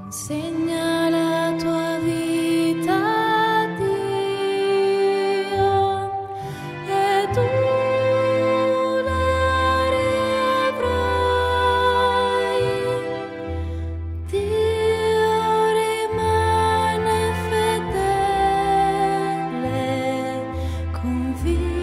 Consegna la tua vita a Dio e tu la riavrai. Dio rimane fedele, convinto.